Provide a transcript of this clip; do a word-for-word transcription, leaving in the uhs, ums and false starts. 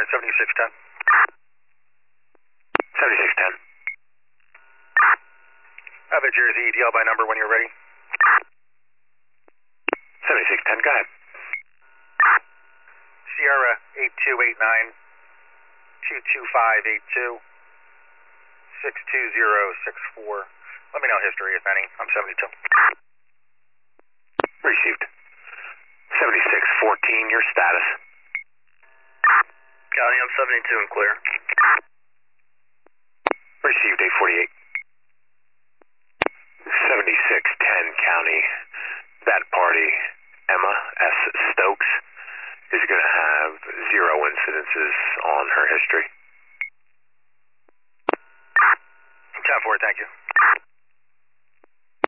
Sierra seventy-six ten. seventy-six ten. I have a Jersey E D L by number when you're ready. seventy-six ten, go ahead. Sierra eight two eight nine, two two five eight two, six two zero six four. Let me know history, if any. I'm seventy-two. Received. seventy-six fourteen, your status. County, I'm seventy-two and clear. Received, eight forty-eight. seventy-six ten, County. That party, Emma S. Stokes, is going to have zero incidences on her history. ten four, thank you.